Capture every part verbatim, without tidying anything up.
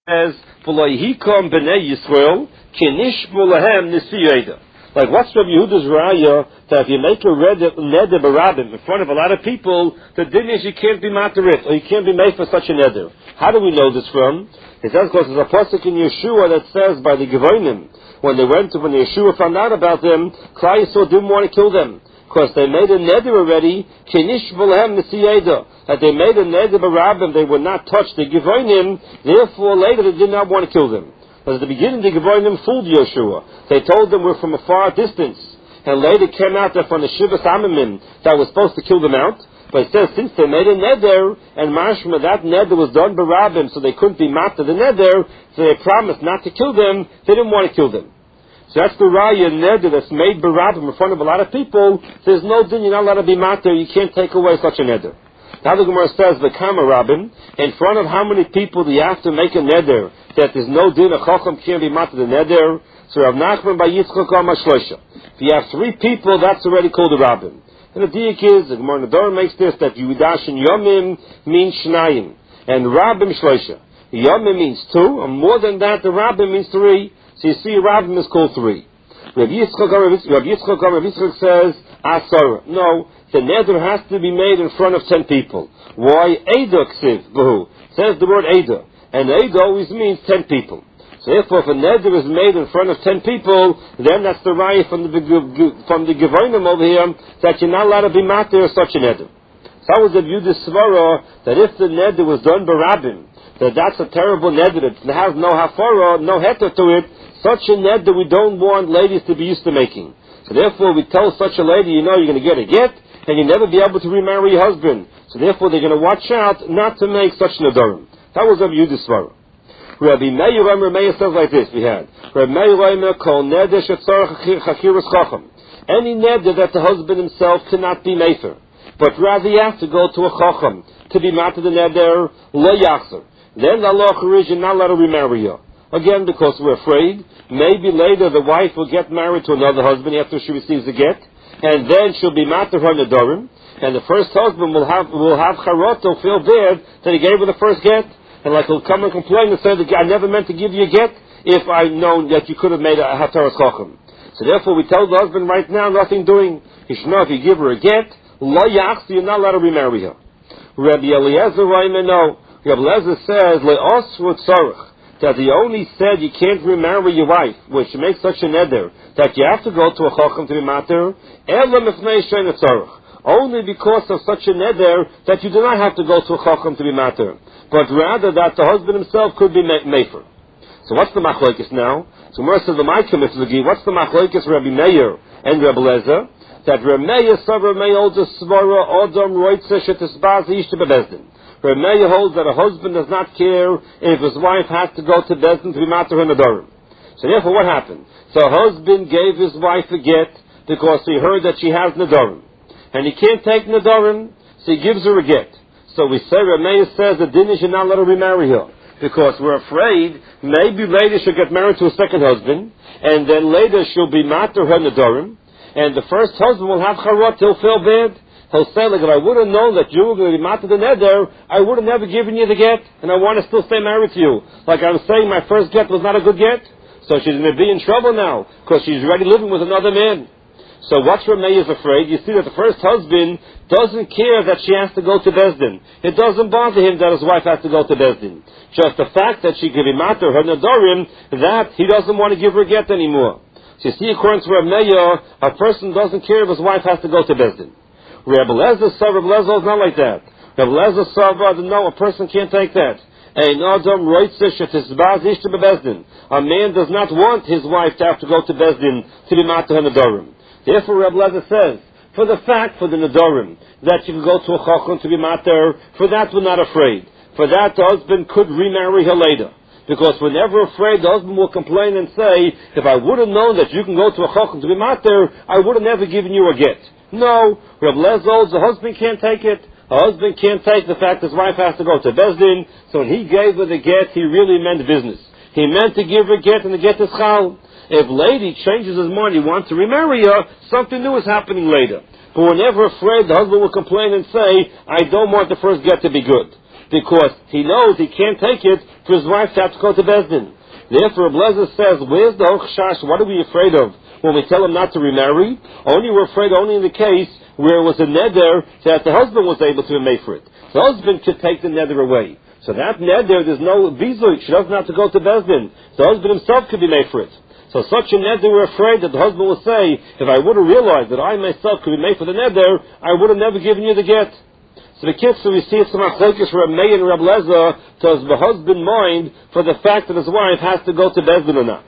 says, "V'loyihikom b'nei Yisrael kinishbu lahem nisiyeda." Like, what's Rabbi Yehuda's raya that if you make a neder barabim in front of a lot of people, the din is you can't be matarit, or you can't be made for such a neder. How do we know this from? It says, because there's a pasuk in Yeshua that says by the Gevonim, when they went to, when Yeshua found out about them, Klal Yisrael didn't want to kill them, because they made a neder already, kinishbu lahem nisiyeda, that they made a neder barabim, they would not touch the Gevonim, therefore later they did not want to kill them. But at the beginning, the Gevonim fooled Yeshua. They told them we're from a far distance. And later came out that from the Shivas Amimim that was supposed to kill them out. But it says since they made a neder, and mashma, that neder was done barabim, so they couldn't be matter the neder, so they promised not to kill them, they didn't want to kill them. So that's the raya neder that's made barabim in front of a lot of people. There's no din, you're not allowed to be matter, you can't take away such a neder. Now the Gemara says, the Kama Rabbin, in front of how many people do you have to make a neder that there's no din, a chacham can't be matter the neder? So Rav Nachman by Yitzchak Amar Shloisha. If you have three people, that's already called a rabbin. And the diak is, the Gemara Nador makes this, that Yudash and Yomim means Shnayim, and Rabbim Shloisha. Yomim means two, and more than that, the Rabbim means three. So you see, Rabbim is called three. Rav Yitzchak Rav Yitzchak says, Asar. No, the neder has to be made in front of ten people. Why? Eda ksiv, b'hu. Says the word Eda. And Eda always means ten people. So therefore, if a neder is made in front of ten people, then that's the raya from the from the Gevonim over here, that you're not allowed to be matir such a neder. So that was the view, the svara, that if the neder was done barabim, that that's a terrible neder, it has no hafara, no heter to it, such a neder we don't want ladies to be used to making. So therefore, we tell such a lady, you know, you're going to get a get, and you'll never be able to remarry your husband. So therefore, they're going to watch out not to make such nedarim. That was Rabbi Yehuda's svara. Rabbi Meir, Rabbi Meir says like this, we had, Rabbi Meir, kol neder shetzarech chakiras chacham. Any neder that the husband himself cannot be mefer, but rather he has to go to a chacham to be matter the neder, lo yachzer. Then the Allah is you're not allowed to remarry her. Again, because we're afraid, maybe later the wife will get married to another husband after she receives the get, and then she'll be matter her nedarim, and the first husband will have will have charot, will feel bad that he gave her the first get, and like he'll come and complain and say that I never meant to give you a get if I'd known that you could have made a hataras chacham. So therefore we tell the husband right now, nothing doing. You should know if you give her a get, lo yachs, you're not allowed to remarry her. Rabbi Eliezer no. Rabbi Eliezer says le'osru tzarech, that he only said you can't remarry your wife, which makes such a neder, that you have to go to a chacham to be mater, ela mifnei shein tzarech. Only because of such a neder that you do not have to go to a chacham to be mater, but rather that the husband himself could be mefer. So what's the machlokes now? So Mer says the Ma'akim Mitzvah. What's the machlokes Rabbi Meir and Rabbi Eliezer? That Rabbi Meir saw Rabbi Meir holds a svara Adam roitze shetisbaz ish to bebezdin. Rabbi Meir holds that a husband does not care if his wife has to go to bezdin to be mater her nedarim. So therefore, what happened? So a husband gave his wife a get because he heard that she has nedarim, and he can't take nedarim, so he gives her a get. So we say, Rabbi Meir says that din is you're not let her remarry her, because we're afraid maybe later she'll get married to a second husband, and then later she'll be mater her nedarim, and the first husband will have charot, he'll feel bad. He'll say, like, if I would have known that you were going to be mater the neder, I would have never given you the get, and I want to still stay married to you. Like I'm saying, my first get was not a good get, so she's going to be in trouble now, because she's already living with another man. So what's Rabbi Meir is afraid? You see that the first husband doesn't care that she has to go to Bezdin. It doesn't bother him that his wife has to go to Bezdin. Just the fact that she can be mater her nedarim, that he doesn't want to give her a get anymore. So you see, according to Rabbi Meir, a person doesn't care if his wife has to go to Bezdin. Rabbi Eliezer saw Rabbi Eliezer is not like that. Rabbi Eliezer saw, no, a person can't take that. A man does not want his wife to have to go to Bezdin to be mater her nedarim. Therefore, Rabbi Eliezer says, for the fact, for the nedarim, that you can go to a chacham to be mater, for that we're not afraid. For that, the husband could remarry her later. Because we're never afraid the husband will complain and say, if I would have known that you can go to a chacham to be mater, I would have never given you a get. No, Rabbi Eliezer holds the husband can't take it. A husband can't take the fact his wife has to go to Bezdin, so when he gave her the get, he really meant business. He meant to give her a get, and the get is chal. If lady changes his mind, he wants to remarry her, something new is happening later. But we're never afraid the husband will complain and say, I don't want the first get to be good. because he knows he can't take it for his wife to have to go to Beis Din. Therefore, Blazer says, where's the Ochshash? What are we afraid of when we tell him not to remarry? Only we're afraid only in the case where it was a neder that the husband was able to be made for it. The husband could take the neder away. So that neder, there's no visa. She doesn't have to go to Beis Din. The husband himself could be made for it. So such a neder, we're afraid that the husband will say, if I would have realized that I myself could be made for the neder, I would have never given you the get. So the kids, so we see some focus for a Meir and Reb Lezer does the husband mind for the fact that his wife has to go to Beis Din or not.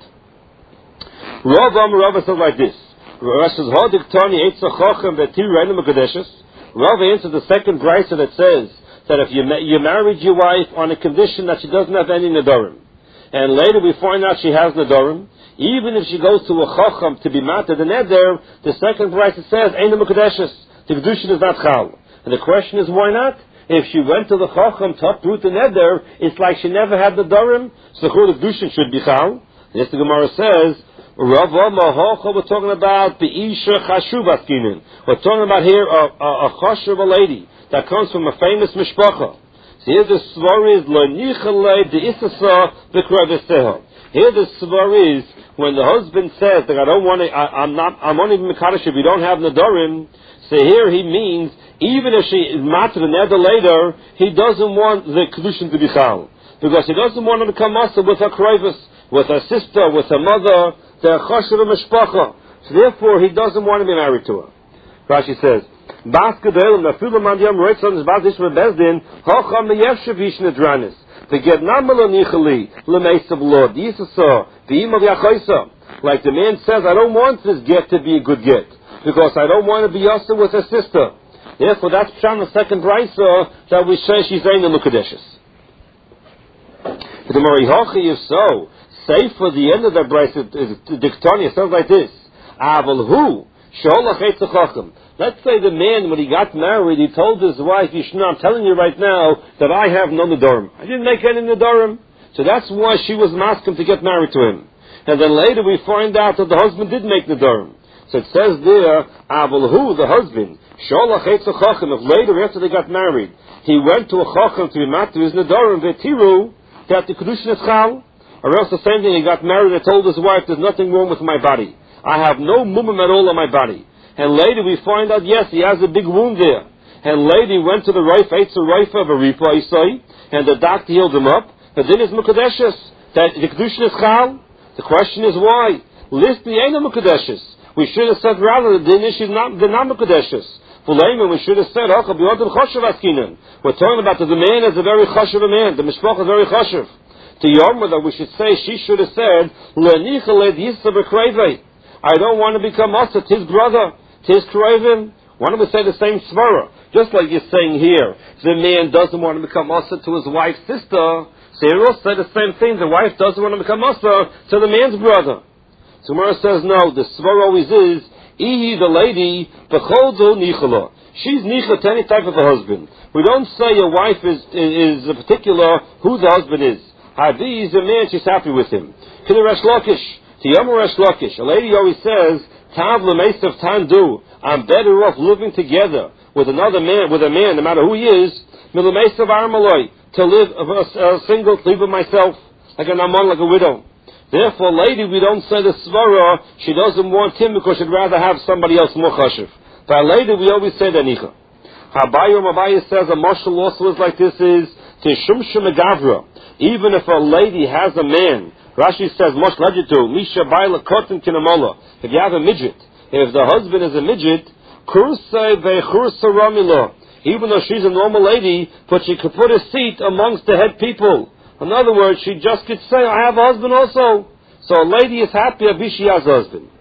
Rav Amar says like this. Rav says, Hodik Tani Eitza Chochem V'Tir Reinu Mekadeshes. Rav answers the second brisa that says that if you, you married your wife on a condition that she doesn't have any Nedarim, and later we find out she has Nedarim, even if she goes to a Chochem to be matter the Neder, the second brisa says, Einu Mekadeshes. The Kedushin is not Chal. And the question is, why not? If she went to the Chacham to uproot the neder, it's like she never had the Dorim, so the Kedushin should be Chal. Yes, the Gemara says, Rav Mahocha, we're talking about the Isha Chashuv Askinin. We're talking about here a, a, a Chashuv, a lady, that comes from a famous Mishpacha. So here the Svar is, Lo Nichalei de Isasa B'Kraveseha. Here the Svar is, when the husband says that I don't want to, I, I'm not, I'm only Mekadosh if you don't have Nedarim. So here he means, even if she is matter the neder later, he doesn't want the Kedushin to be Chal. Because he doesn't want her to come master with her Kroivus, with her sister, with her mother, their Chashav Mishpacha. So therefore he doesn't want to be married to her. Rashi says, Bas Gedolim, Nafilu Mandiyam Reitzon, Bas Ishma Beis Din, Hocham Meyevshav Yishna Dranis. The get Namalo Nichali, Lemeis of Lord, Yisasa, the Im of Yachoisa. Like the man says, I don't want this get to be a good get, because I don't want to be Yasa with her sister. Therefore, that's Pshan, the second brisa that we say she's in the Mukadeshes. The Marihachi, if so, say for the end of the brisa, Diktani, it sounds like this. Aval hu, Sholach Eitzachachim. Let's say the man, when he got married, he told his wife, Yishna, I'm telling you right now that I have no Nedarim. I didn't make any Nedarim. So that's why she was masking to get married to him. And then later we find out that the husband did make Nedarim. So it says there, Aval hu, the husband, Sholach Eitzachachim, if later after they got married, he went to a Chacham to be mat to his Nedarim, V'tiru, that the Kedushin is Chal, or else the same thing, he got married and told his wife, there's nothing wrong with my body. I have no mumum at all on my body. And later we find out, yes, he has a big wound there. And later he went to the Raif, Eitzer Raif of a Ripa, Isai, and the doctor healed him up, but then it's Mukadeshes, that the Kedushin is Chal. The question is why? List the Eina Mukadeshes. We should have said rather, the din is not, the not Mukadeshes. We should have said, we're talking about that the man is a very chashiv man. The mishpach is very chashiv. To Yom that we should say, she should have said, I don't want to become Asa, his brother, his Kravim. Why don't we say the same svara? Just like you're saying here, the man doesn't want to become Asa to his wife's sister. So you also say the same thing, the wife doesn't want to become Asa to the man's brother. So Mara says, no, the svara always is, Ihi, the lady, b'choldo nichala. She's nicha to any type of a husband. We don't say a wife is is, is a particular who the husband is. Hadi is a man, she's happy with him. K'nei Resh Lakish, to Yom Resh Lakish, a lady always says, Tav l'meisav tandu, I'm better off living together with another man, with a man, no matter who he is, mil'meisav armaloi, to live a, a single, to live with myself, like an amon, like a widow. Therefore, lady, we don't say the svara, she doesn't want him because she'd rather have somebody else more chashiv. But lady, we always say the nicha. Habayim Abayis says a marshal also is like this is, Tishum Shemegavra. Even if a lady has a man, Rashi says, Mosh Lajitu, Misha Baila Kotin Kinamola. If you have a midget, if the husband is a midget, Kursa Vechursa Ramila. Even though she's a normal lady, but she could put a seat amongst the head people. In other words, she just could say, I have a husband also. So a lady is happy if she has a husband.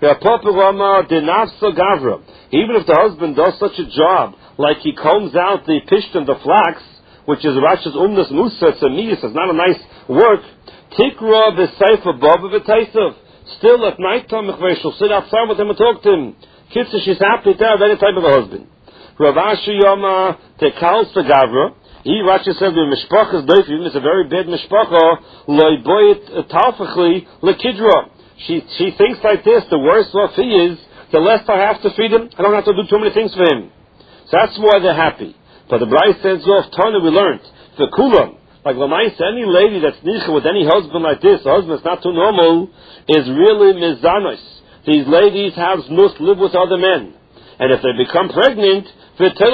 Even if the husband does such a job, like he combs out the pishtan, the flax, which is Rashi's umnas musa, it's a miyas, it's not a nice work. Tikra b'seifa baba v'taisav. Still at night time, she'll sit outside with him and talk to him. Kitsa, she's happy to have any type of a husband. Rav Ashi Yoma tekal sagavra. He, Rashi says, the mishpacha is doifim, it's a very bad mishpacha, loy boyit talfachli lekidra. She, she thinks like this, the worse off he is, the less I have to feed him, I don't have to do too many things for him. So that's why they're happy. But the Bryce says, off Tana we learned, the kulam. Like Lamaisa, any lady that's nicha with any husband like this, the husband's not too normal, is really mizanos. These ladies have nus, live with other men. And if they become pregnant, they say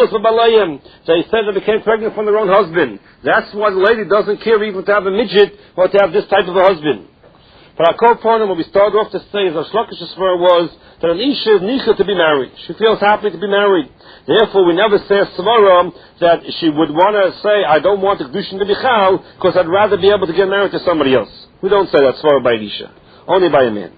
they became pregnant from their own husband. That's why the lady doesn't care even to have a midget or to have this type of a husband. But our co-partner, what we started off to say, is our Shlokish's svara was that an isha is nicha to be married. She feels happy to be married. Therefore, we never say a svara that she would want to say, I don't want the kedushin to be chal, because I'd rather be able to get married to somebody else. We don't say that svara by an isha, only by a man.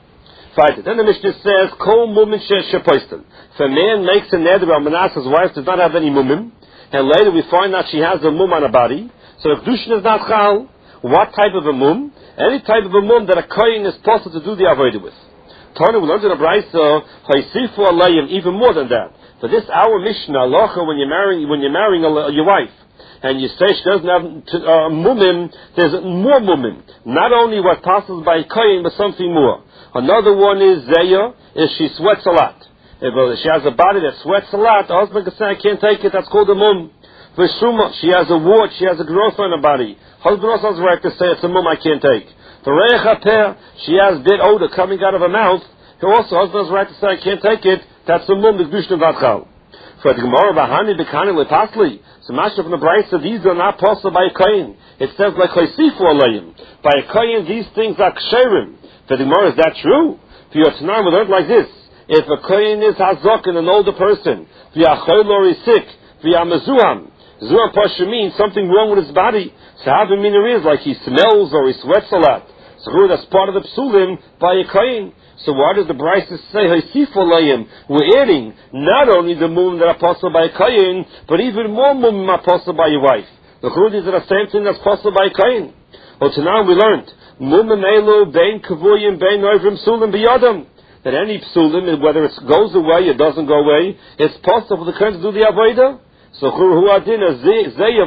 Fight. Then the Mishnah says, Kol mumin she'postel. If a man makes a neder, Manasseh's wife does not have any mumim, and later we find out she has a mum on her body, so if kedushin is not chal, what type of a mum? Any type of a mum that a kohen is possible to do the avodah with. Tana, we learned in the Brayso, Haysifu alayim, even more than that. For this our Mishnah, halacha, when you're marrying, when you're marrying a, your wife, and you say she doesn't have uh, mumim, there's more mumim. Not only what passes by a kohen, but something more. Another one is zeya, is she sweats a lot. If uh, she has a body that sweats a lot, the husband can say, I can't take it, that's called a mum. V'shuma, she has a wart, she has a growth on her body. Husband also has the right to say, it's a mum I can't take. V'reich haper, she has bit odor coming out of her mouth. He also, husband has the right to say, I can't take it, that's a mum, the kedushin of chal. For the Gemara, Bahani b'kani lepasli. So Masha from the Brayso, these are not possible by a kohen. It says like Chaysifu alayim. By a kohen, these things are ksherim. For the Gemara, is that true? For your Tanam, we learned like this. If a kohen is hazok and an older person, v'yachol or is sick, v'yamazuham, zuham pasha means something wrong with his body. So how the meaning is like he smells or he sweats a lot. So that's part of the psulim by a kohen. So why does the Brayso say Haysifu alayim? We're adding not only the mum that are possible by a kohen, but even more mum are possible by your wife. The churudis are the same thing that's possible by a kohen. Well, to now we learned mum elu bein kavuyim bein oivrim psulim biyadam. That any psulim, whether it goes away or doesn't go away, it's possible for the kohen to do the avodah. So hu adin zeya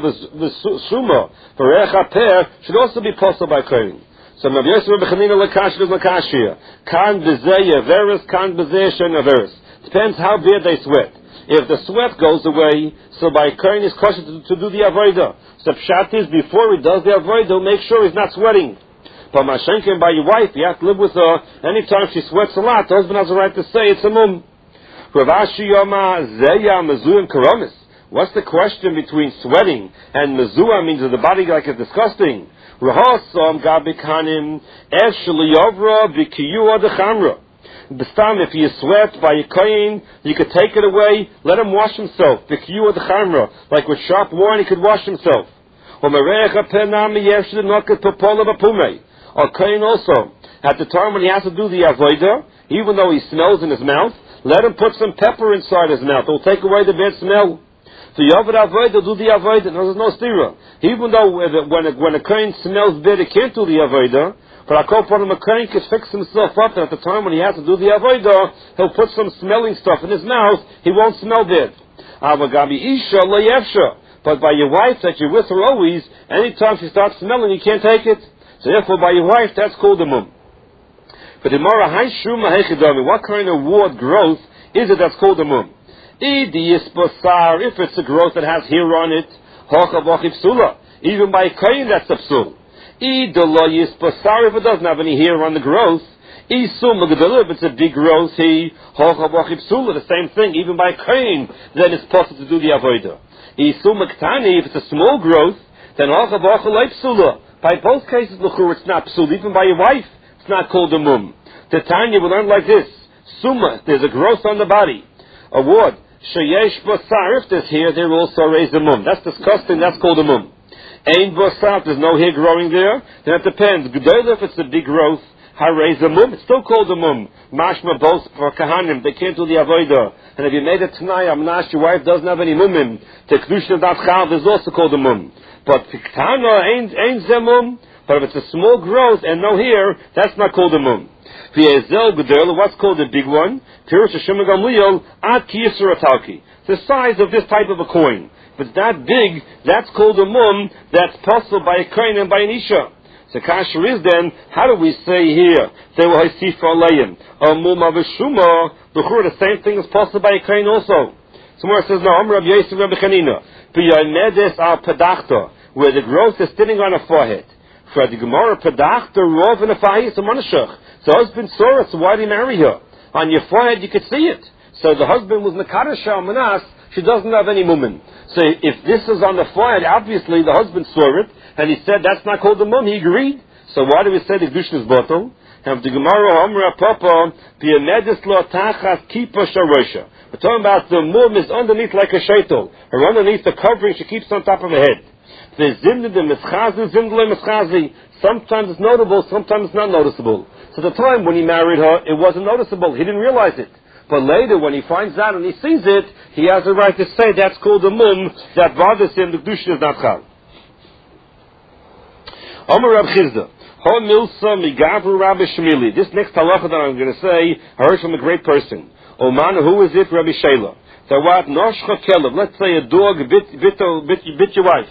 v'suma v'reich haper should also be possible by kohen. So Rabbi Yosef Rabbi Chanina lakash is lakashia. Kan b'zeya veris, kan b'zeya shena veris. Depends how bad they sweat. If the sweat goes away, so by kohen is kosher to, to do the avodah. So pshat is before he does the avodah, make sure he's not sweating. But mashenkin by your wife, you have to live with her. Anytime she sweats a lot, the husband has the right to say it's a mum. Rav Ashi Yoma zeya mezuyim karomis. What's the question between sweating and mezua means that the body like is disgusting? Rahasam gabikanim eshli yavra b'kiyua dechamra. Bestam, if he sweat by a kohen, you could take it away, let him wash himself. B'kiyua dechamra, like with sharp wine, he could wash himself. Or kohen also, at the time when he has to do the avodah, even though he smells in his mouth, let him put some pepper inside his mouth. It will take away the bad smell. So Yavad Avodah, do the Avodah. No, there's no stira. Even though when a, when a kohen smells bad, he can't do the Avodah, but I call upon him, a kohen can fix himself up, and at the time when he has to do the Avodah, he'll put some smelling stuff in his mouth, he won't smell bad. Avagabi Isha Layevsha. But by your wife that you're with her always, anytime she starts smelling, you can't take it. So therefore, by your wife, that's called a mum. But the Mara Haishuma Hechidami, what kind of wart growth is it that's called a mum? If it's a growth that has hair on it, even by a kohen that's a psul. If it doesn't have any hair on the growth, if it's a big growth, the same thing, even by a kohen, then it's possible to do the avodah. If it's a small growth, then by both cases, it's not psul. Even by your wife, it's not called a mum. The Tanya will learn like this: summa, there's a growth on the body. A word. Sheyesh basar, if there's hair, there also raise a mum. That's disgusting, that's called a mum. Ain basar, there's no hair growing there, then it depends. G'dayla, if it's a big growth, how raise a mum, it's still called a mum. Mashma both for kahanim, they can't do the avodah. And if you made it tonight, amnash, your wife doesn't have any mumim, the kedushin dat chal is also called a mum. But piktana ain't ain't zemum, but if it's a small growth and no hair, that's not called a mum. What's called a big one? The size of this type of a coin. If it's that big, that's called a mum, that's possible by a kohen and by an isha. So kasher is then, how do we say here, they will Haysifu alayim, a mum of a shuma, the same thing is possible by a kohen also. Somewhere it says, no, I'm Rabbi Yosef Rabbi Chanina, b'yomedes al pedachta. where the growth is thinning on her forehead. For the Gemara, Pedach, the Rov, and the Fahis, the Monashach. The husband saw it, so why did he marry her? On your forehead, you could see it. So the husband was Mekadosh Manas, she doesn't have any mumin. So if this is on the forehead, obviously the husband saw it, and he said that's not called the mum, he agreed. So why do we say the Gdushin is bottle? And the Gemara, Amra Papa, Piamedis Lo Tachas Kipa Sharosha. We're talking about the mum is underneath like a shaitel, or underneath the covering she keeps on top of her head. Sometimes it's notable, sometimes it's not noticeable. So at the time when he married her, it wasn't noticeable. He didn't realize it. But later, when he finds out and he sees it, he has the right to say that's called a mum that bothers him. The Kedushin is not chal. Omer Rab Chizda, Ho Milsa Migavru Rabbi Shmili. This next halacha that I'm going to say, I heard from a great person. Oman, who is it? Rabbi Shela. So what? Noshcha Kelev. Let's say a dog bit, bit, bit, bit your wife.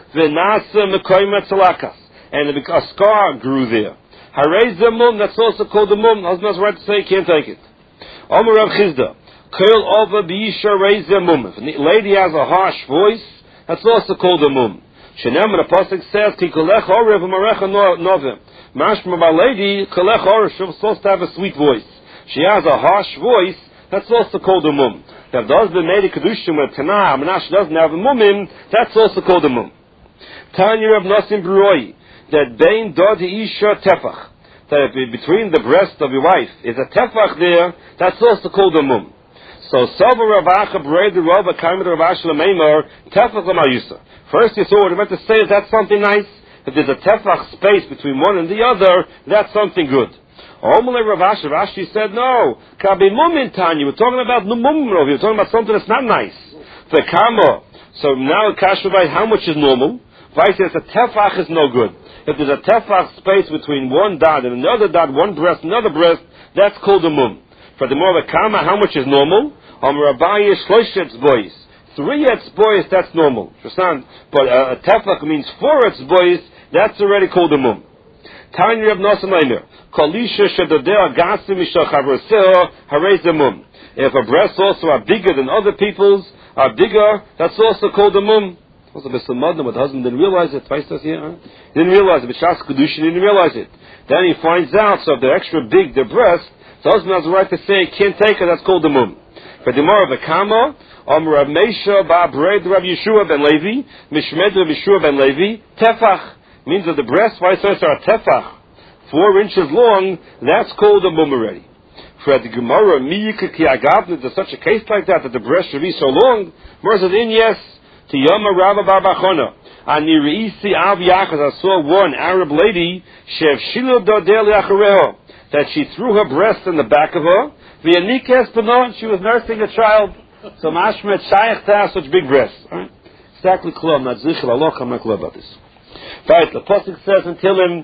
V'nasa Mekoyma Tzalakas. And a scar grew there. Harei Mum, that's also called a mum. Husband has the right to say he can't take it. Omer Rav Chizda, Kol Ova B'Yisha Reiz Mum. If a lady has a harsh voice, that's also called a mum. Shenem, the pasuk says, Ki Kolech Orev Marecha Novim. Mashma by lady, Kolech Orev, she's supposed to have a sweet voice. She has a harsh voice, that's also called a mum. If the husband made a Kedushim with Tanah, and she doesn't have a mumim, that's also called a mum. Tanya Rav Nosim Broi, that Bein Dodi Isha Tefach. That between the breast of your wife is a tefach there, that's also called a mum. So, Sava Ravacha Bred the Rava Kaimed Ravash Lamemar, Tefach Lamayusa. First you saw what I meant to say, that's something nice. If there's a tefach space between one and the other, that's something good. Omele Ravash, Rashi said, no, Kabi Mumin Tanya, we're talking about the mum over here, we're talking about something that's not nice. The Kama, so now Kashavai, how much is normal? Vice says a tefach is no good. If there's a tefach space between one dot and another dot, one breast, another breast, that's called a mum. For the more of a kama, how much is normal? Um, Rabbi Shlosh boys. Three etz boys, that's normal. But uh, a tefach means four etz boys, that's already called a mum. Tanya Reb Nosson Eimer. Kalisha shadodeh agasim mishachavroseh harei zemum. If her breasts also are bigger than other people's, are bigger, that's also called a mum. Also, but the husband didn't realize it. Twice does here, huh? He didn't realize it. B'shas kedushin, he didn't realize it. Then he finds out. So if they're extra big, their breast, the husband has the right to say, "Can't take it." That's called the mum. For the more of a kama, Om Rav Meisha Ba Bred Rav Yeshua ben Levi, Mishmed Rav Yeshua ben Levi, tefach means that the breast, why says are tefach, four inches long. That's called a mum already. For the Gemara, miyika ki agavna, there's such a case like that that the breast should be so long. Gemara says, in yes. Tiyama Rabba Bar Bachona. Ani Reisi Av Yachaz, I saw one Arab lady, Shev Shilu Dodel Yachareho, that she threw her breast in the back of her, V'yanikes Benon, she was nursing a child. So Mashmet Shaykh to have such big breasts. Right? Exactly clear, I'm not zichel Allah, I'm not clear about this. Right, the Pasuk says until him,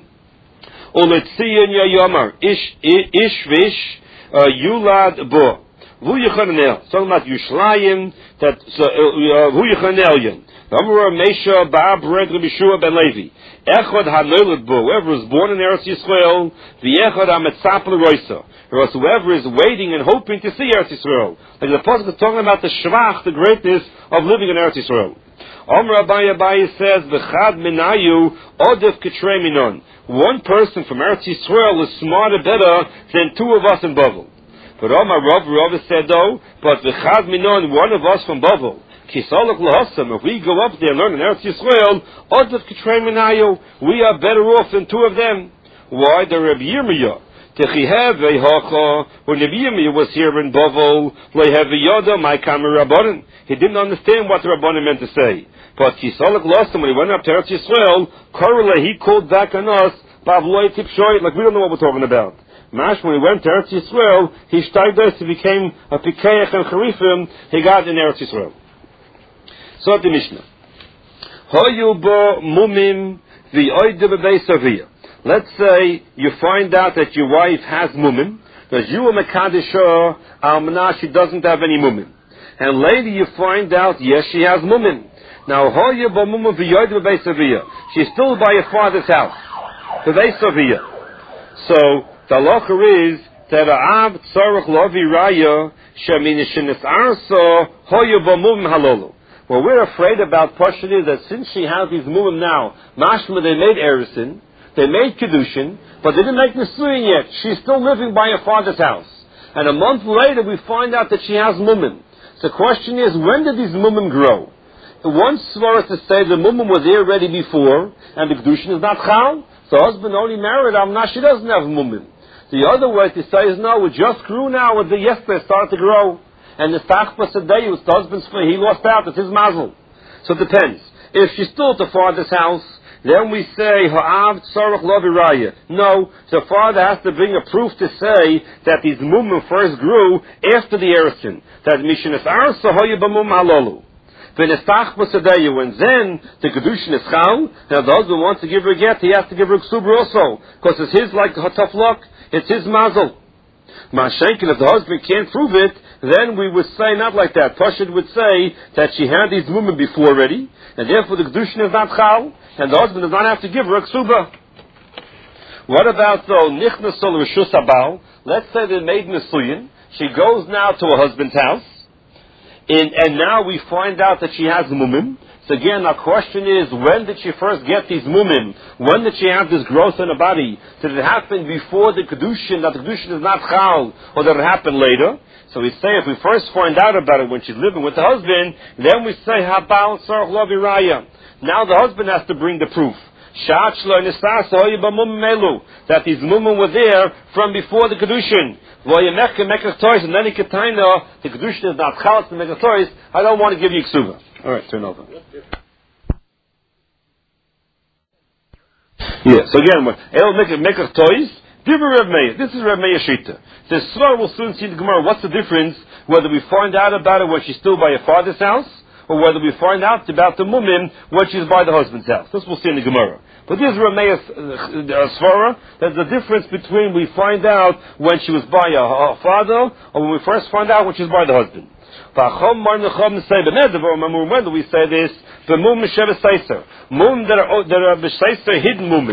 Uletzion Yayomar, Ish, Ish Vish, Yulad Bo. Who Yechanel? Talking about Yushlayim, that who Yechanelian. Amar Meisha Ba Bred Rabbi Shua ben Levi. Echad Hanolad Bo. Whoever is born in Eretz Yisrael, the Echad Hametzap L'Roisa. Or whoever is waiting and hoping to see Eretz Yisrael. Like the Pasuk is talking about the Shvach, the greatness of living in Eretz Yisrael. Amar Abaye Abaye says, V'chad Minayu Odef Ketrei Minon. One person from Eretz Yisrael is smarter, better than two of us in Bavel. But Omar Rav Rav said though, but v'chad minon, one of us from Bavel, kisaluk lahasam, if we go up there and learn in Eretz Yisrael, odav k'trei minayu, we are better off than two of them. Why? The Rabbi Yirmiyah, techihev v'hacha, when Rabbi Yirmiyah was here in Bavel, lehev v'yoda, my kamer rabbanon, he didn't understand what the rabbanon meant to say. But kisaluk lahasam, when he went up to Eretz Yisrael, korele, he called back on us, bavloi tipshoy, like we don't know what we're talking about. Mash, when he went to Eretz Yisrael, he started us, he became a Pikeach and Charifim, he got in Eretz Yisrael. So the Mishnah. Hoyu bo mumim v'oide b'beis aviyah. Let's say you find out that your wife has mumim, because you are Mekadisha, Almanah, she doesn't have any mumim. And later you find out, yes, she has mumim. Now, hoyu bo mumim v'oide b'beis aviyah. She's still by your father's house. B'beis aviyah. So, the halacha is that Av Tzarech Lavi Raya Shemin Shenis Arso Hoyu B'Mum Halolu. What we're afraid about Pashut is that since she has these mumim now, mashma they made Erisin, they made Kedushin, but they didn't make Nisuyin yet. She's still living by her father's house. And a month later we find out that she has mumim. So the question is, when did these mumim grow? One svara to say the mumim was there already before, and the Kedushin is not chal. The husband only married her, now she doesn't have mumim. The other way to say is, no, it just grew now, with the yesterday started to grow. And the tachpas today was the husband's, he lost out, it's his mazel. So it depends. If she's still at the father's house, then we say, ha'av tzarech lo v'raya. No, the father has to bring a proof to say that these mumim first grew after the Erisin. That mishinas ar sahoya b'mum halolu. When then the Kedushin is chal, now the husband wants to give her a get, he has to give her a ksubra also, because it's his like tough luck, it's his mazel. Ma'ashenkin, if the husband can't prove it, then we would say not like that. Pashut would say that she had these women before already, and therefore the Kedushin is not chal, and the husband does not have to give her a ksubra. What about though nichnas sol rishus habal? Let's say they made nisuyin. She goes now to her husband's house. In, and now we find out that she has mumim. So again, our question is, when did she first get these mumim? When did she have this growth in her body? Did it happen before the Kedushin, that the Kedushin is not chal, or did it happen later? So we say, if we first find out about it when she's living with the husband, then we say, habal tzarech lo v'raya. Now the husband has to bring the proof. That these mumim were there from before the Kedushin. And then he could tell the Kedushin is not chalas to make a toys. I don't want to give you ksuba. All right, turn over. Yeah, so again, I'll make a make a toys. Give her Rav Meir. This is Rav Meir Shita. The Svar will soon see the Gemara. What's the difference whether we find out about it when she's still by her father's house, or whether we find out about the mumim when she's by the husband's house? This we'll see in the Gemara. But this is Rav Meir's uh, svara. There's a difference between we find out when she was by her, her father, or when we first find out when she's by the husband. When do we say this? The mum that are that are hidden mum.